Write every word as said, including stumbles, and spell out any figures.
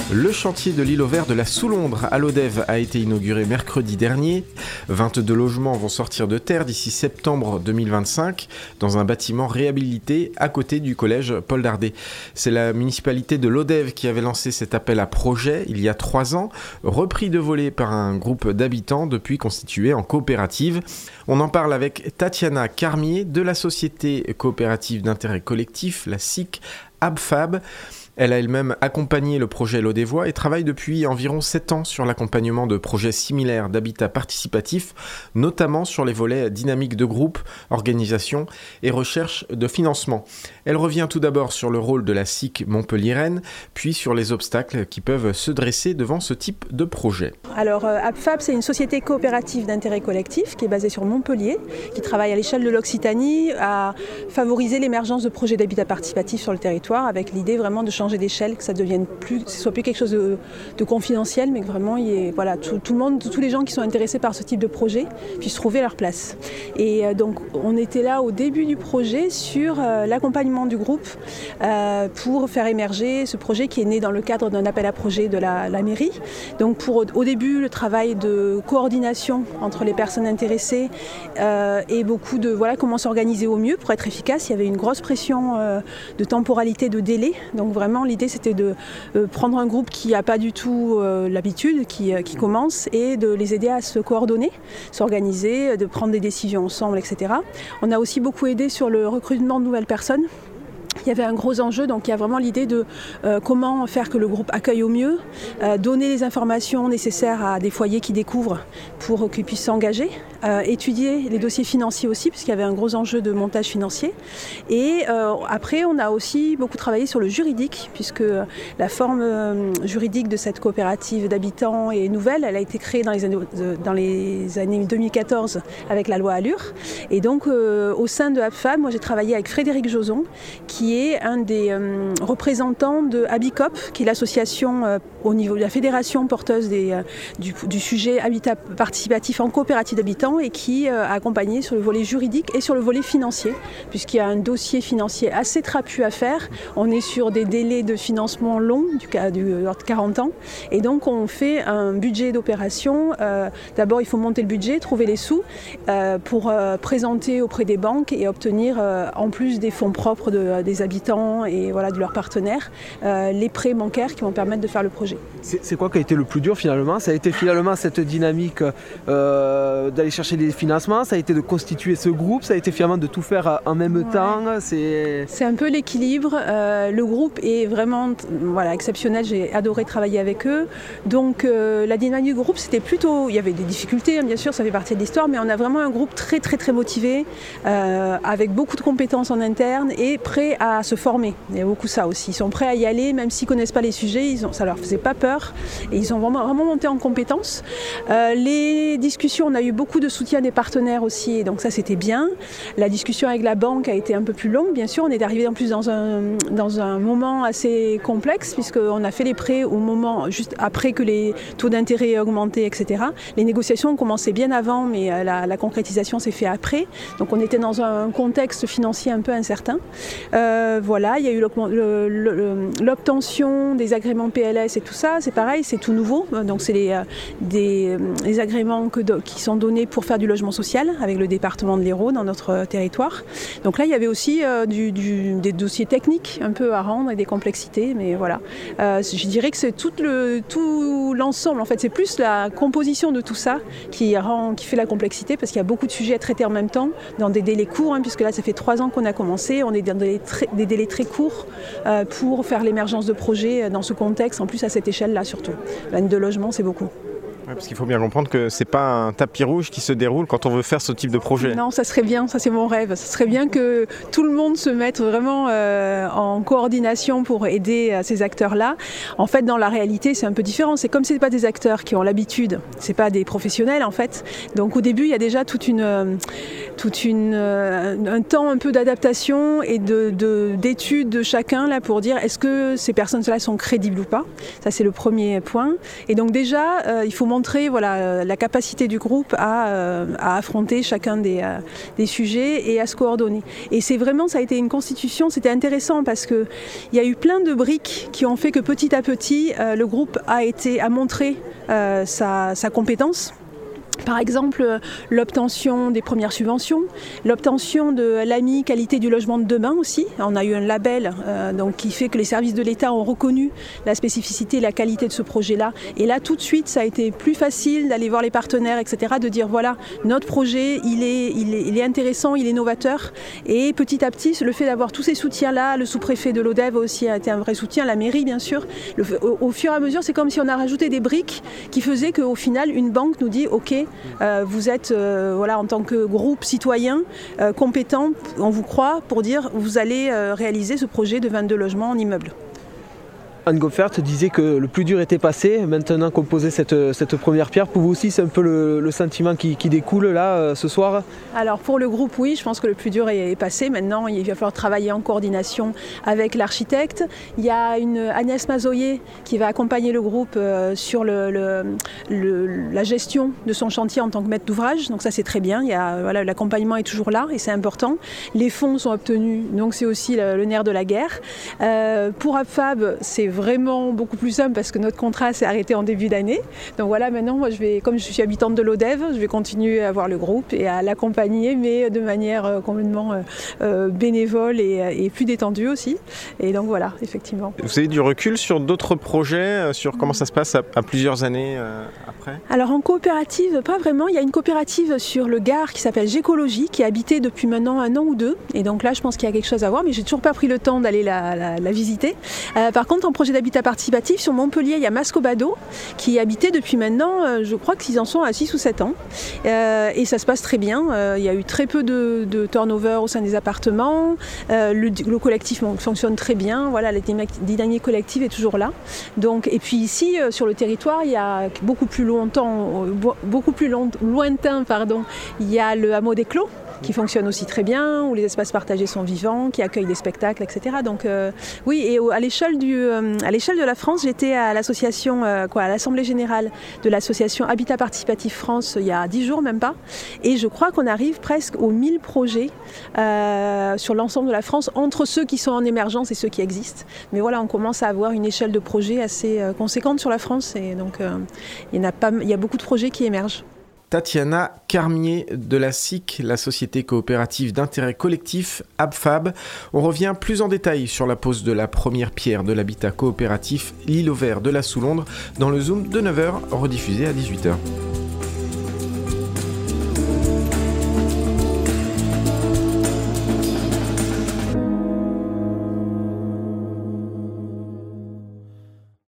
Le chantier de l'îlot vert de la Soulondre à Lodève a été inauguré mercredi dernier. vingt-deux logements vont sortir de terre d'ici septembre deux mille vingt-cinq dans un bâtiment réhabilité à côté du collège Paul Dardet. C'est la municipalité de Lodève qui avait lancé cet appel à projet il y a trois ans, repris de volet par un groupe d'habitants depuis constitué en coopérative. On en parle avec Tatiana Carmier de la société coopérative d'intérêt collectif, la S I C Abfab. Elle a elle-même accompagné le projet Lodévois et travaille depuis environ sept ans sur l'accompagnement de projets similaires d'habitat participatif, notamment sur les volets dynamique de groupe, organisation et recherche de financement. Elle revient tout d'abord sur le rôle de la S I C montpelliéraine, puis sur les obstacles qui peuvent se dresser devant ce type de projet. Alors euh, Abfab, c'est une société coopérative d'intérêt collectif qui est basée sur Montpellier, qui travaille à l'échelle de l'Occitanie à favoriser l'émergence de projets d'habitat participatif sur le territoire, avec l'idée vraiment de changer d'échelle, que ça devienne plus, ce soit plus quelque chose de, de confidentiel, mais que vraiment il y ait, voilà, tout, tout le monde, tous les gens qui sont intéressés par ce type de projet puissent trouver leur place. Et euh, donc on était là au début du projet sur euh, l'accompagnement du groupe euh, pour faire émerger ce projet qui est né dans le cadre d'un appel à projet de la, la mairie. Donc pour au début le travail de coordination entre les personnes intéressées euh, et beaucoup de voilà comment s'organiser au mieux pour être efficace. Il y avait une grosse pression euh, de temporalité, de délai. Donc vraiment l'idée c'était de euh, prendre un groupe qui n'a pas du tout euh, l'habitude, qui, euh, qui commence, et de les aider à se coordonner, s'organiser, de prendre des décisions ensemble, et cetera. On a aussi beaucoup aidé sur le recrutement de nouvelles personnes. Il y avait un gros enjeu, donc il y a vraiment l'idée de euh, comment faire que le groupe accueille au mieux, euh, donner les informations nécessaires à des foyers qui découvrent pour qu'ils puissent s'engager, euh, étudier les dossiers financiers aussi, parce qu'il y avait un gros enjeu de montage financier. Et euh, après, on a aussi beaucoup travaillé sur le juridique, puisque la forme euh, juridique de cette coopérative d'habitants est nouvelle. Elle a été créée dans les années, dans les années deux mille quatorze avec la loi Allure. Et donc, euh, au sein de Abfab, moi j'ai travaillé avec Frédéric Joson, qui est un des euh, représentants de Habicop, qui est l'association euh, au niveau de la fédération porteuse des, euh, du, du sujet habitat participatif en coopérative d'habitants, et qui euh, a accompagné sur le volet juridique et sur le volet financier, puisqu'il y a un dossier financier assez trapu à faire. On est sur des délais de financement longs, du, du, de quarante ans, et donc on fait un budget d'opération. Euh, d'abord il faut monter le budget, trouver les sous euh, pour euh, présenter auprès des banques et obtenir, euh, en plus des fonds propres de, des habitants et voilà, de leurs partenaires, euh, les prêts bancaires qui vont permettre de faire le projet. C'est, c'est quoi qui a été le plus dur finalement ? Ça a été finalement cette dynamique euh, d'aller chercher des financements, ça a été de constituer ce groupe, ça a été finalement de tout faire en même ouais. temps. C'est... c'est un peu l'équilibre. Euh, le groupe est vraiment voilà, exceptionnel, j'ai adoré travailler avec eux. Donc euh, la dynamique du groupe, c'était plutôt... Il y avait des difficultés, hein, bien sûr, ça fait partie de l'histoire, mais on a vraiment un groupe très très très motivé, euh, avec beaucoup de compétences en interne et prêt à se former. Il y a beaucoup ça aussi. Ils sont prêts à y aller, même s'ils ne connaissent pas les sujets, ils ont, ça ne leur faisait pas peur. Et ils ont vraiment, vraiment monté en compétences. Euh, les discussions, on a eu beaucoup de soutien des partenaires aussi, et donc ça c'était bien. La discussion avec la banque a été un peu plus longue, bien sûr. On est arrivé en plus dans un, dans un moment assez complexe, puisqu'on a fait les prêts au moment, juste après que les taux d'intérêt aient augmenté, et cetera. Les négociations ont commencé bien avant, mais la, la concrétisation s'est faite après. Donc on était dans un contexte financier un peu incertain. Euh, voilà, il y a eu le, le, l'obtention des agréments P L S et tout ça, c'est pareil, c'est tout nouveau. Donc c'est les, des, les agréments que do, qui sont donnés pour faire du logement social avec le département de l'Hérault dans notre territoire. Donc là, il y avait aussi euh, du, du, des dossiers techniques un peu à rendre et des complexités, mais voilà. Euh, je dirais que c'est tout, le, tout l'ensemble, en fait, c'est plus la composition de tout ça qui, rend, qui fait la complexité, parce qu'il y a beaucoup de sujets à traiter en même temps, dans des délais courts, hein, puisque là, ça fait trois ans qu'on a commencé, on est dans des, très, des délais très courts euh, pour faire l'émergence de projets dans ce contexte, en plus à cette échelle-là surtout. vingt-deux logements, c'est beaucoup. Ouais, parce qu'il faut bien comprendre que c'est pas un tapis rouge qui se déroule quand on veut faire ce type de projet. Non, ça serait bien, ça c'est mon rêve. Ça serait bien que tout le monde se mette vraiment euh, en coordination pour aider euh, ces acteurs-là. En fait, dans la réalité, c'est un peu différent. C'est comme c'est pas des acteurs qui ont l'habitude, c'est pas des professionnels en fait. Donc au début, il y a déjà toute une euh, toute une, euh, un temps un peu d'adaptation et de, de, d'études de chacun là, pour dire est-ce que ces personnes-là sont crédibles ou pas. Ça, c'est le premier point. Et donc déjà, euh, il faut montrer voilà, la capacité du groupe à, euh, à affronter chacun des, euh, des sujets et à se coordonner. Et c'est vraiment, ça a été une constitution, c'était intéressant parce qu'il y a eu plein de briques qui ont fait que petit à petit, euh, le groupe a, été, a montré euh, sa, sa compétence. Par exemple, l'obtention des premières subventions, l'obtention de l'A M I qualité du logement de demain aussi. On a eu un label euh, donc, qui fait que les services de l'État ont reconnu la spécificité et la qualité de ce projet-là. Et là, tout de suite, ça a été plus facile d'aller voir les partenaires, et cetera, de dire voilà, notre projet, il est, il est, il est intéressant, il est novateur. Et petit à petit, le fait d'avoir tous ces soutiens-là, le sous-préfet de l'Odève aussi a été un vrai soutien, la mairie bien sûr. Le, au, au fur et à mesure, c'est comme si on a rajouté des briques qui faisaient qu'au final, une banque nous dit ok, Euh, vous êtes, euh, voilà, en tant que groupe citoyen euh, compétent, on vous croit pour dire vous allez euh, réaliser ce projet de vingt-deux logements en immeuble. Anne Goffert disait que le plus dur était passé, maintenant qu'on posait cette, cette première pierre. Pour vous aussi, c'est un peu le, le sentiment qui, qui découle là, euh, ce soir? Alors pour le groupe, oui, je pense que le plus dur est, est passé. Maintenant, il va falloir travailler en coordination avec l'architecte. Il y a une Agnès Mazoyer qui va accompagner le groupe euh, sur le, le, le, la gestion de son chantier en tant que maître d'ouvrage. Donc ça, c'est très bien. Il y a, voilà, l'accompagnement est toujours là et c'est important. Les fonds sont obtenus, donc c'est aussi le, le nerf de la guerre. Euh, pour AppFab, c'est vraiment beaucoup plus simple parce que notre contrat s'est arrêté en début d'année. Donc voilà, maintenant, moi, je vais, comme je suis habitante de l'Odève, je vais continuer à voir le groupe et à l'accompagner, mais de manière euh, complètement euh, bénévole et, et plus détendue aussi. Et donc voilà, effectivement. Vous avez du recul sur d'autres projets, sur comment ça se passe à, à plusieurs années euh, après? Alors en coopérative, pas vraiment. Il y a une coopérative sur le Gard qui s'appelle Gécologie, qui est habitée depuis maintenant un an ou deux. Et donc là, je pense qu'il y a quelque chose à voir, mais j'ai toujours pas pris le temps d'aller la, la, la visiter. Euh, par contre, en projet d'habitat participatif, sur Montpellier, il y a Mascobado, qui est habité depuis maintenant, euh, je crois qu'ils en sont à six ou sept ans. Euh, et ça se passe très bien. Euh, il y a eu très peu de, de turnover au sein des appartements. Euh, le, le collectif fonctionne très bien. Voilà, la dynamique collective est toujours là. Donc, et puis ici, euh, sur le territoire, il y a beaucoup plus longtemps, euh, beaucoup plus long, lointain, pardon, il y a le hameau des Clos, qui fonctionne aussi très bien, où les espaces partagés sont vivants, qui accueillent des spectacles, et cetera. Donc euh, oui, et à l'échelle du, euh, à l'échelle de la France, j'étais à l'association, euh, quoi, à l'Assemblée générale de l'association Habitat Participatif France il y a dix jours, même pas. Et je crois qu'on arrive presque aux mille projets euh, sur l'ensemble de la France, entre ceux qui sont en émergence et ceux qui existent. Mais voilà, on commence à avoir une échelle de projets assez euh, conséquente sur la France, et donc euh, il y en a pas, il y a beaucoup de projets qui émergent. Tatiana Carmier de la S I C, la société coopérative d'intérêt collectif AppFab. On revient plus en détail sur la pose de la première pierre de l'habitat coopératif L'Île au Vert de la Soulondre dans le Zoom de neuf heures, rediffusé à dix-huit heures.